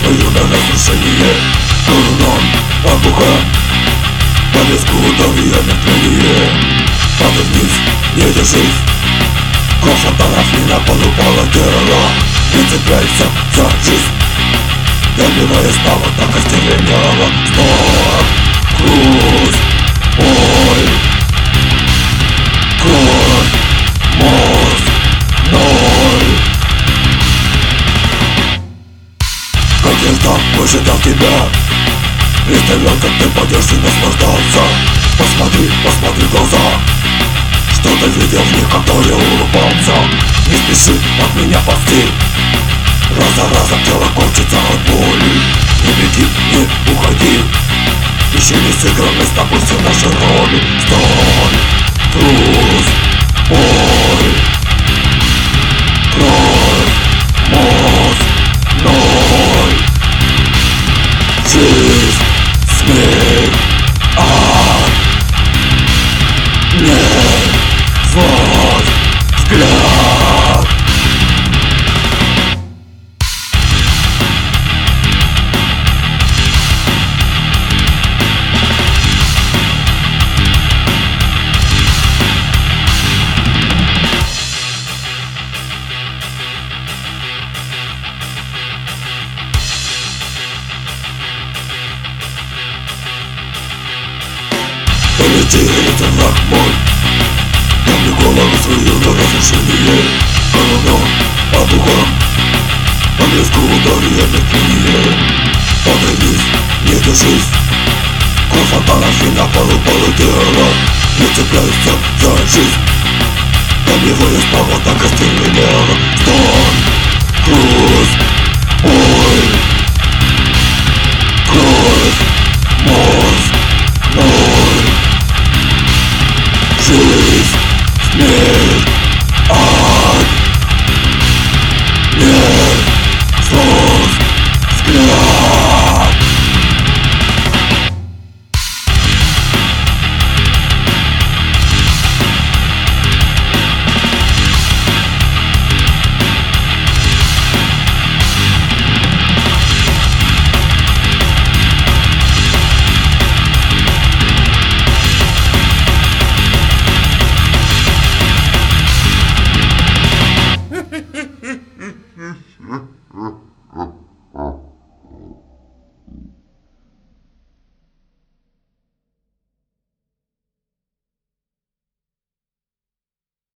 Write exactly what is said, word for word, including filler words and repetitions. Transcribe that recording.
стою на разрушение. Курном, обуха, по виску давия мертвее. Падай вниз, не держись. Кровь фотографии на полу упало тело. Не цепляйся за жизнь, добивая снова так остервенело. Стоп, грусть, боль, кровь, мозг, ноль. Как я ждал, выжидал тебя, представлял, как ты пойдешь и наслаждался. Посмотри, посмотри в глаза, что ты видел в них, когда я улыбался. Не спеши от меня ползти, раз за разом тело корчится от боли. Не беги, не уходи, еще не сыграны с тобой все наши роли. Сталь, грусть, боль, кровь, мозг, ноль. Жизнь, смерть, ад, нет, вот взгляд. Полети, это враг мой, помни голову свою на разрушение. Короном, обухом, по блеску удари я мертвее. Падай вниз, не держись. Кровь фотографии на полу полетела. Не цепляйся за жизнь, добивая снова так остервенело. Стон, грусть, боль, кровь, мозг, ноль.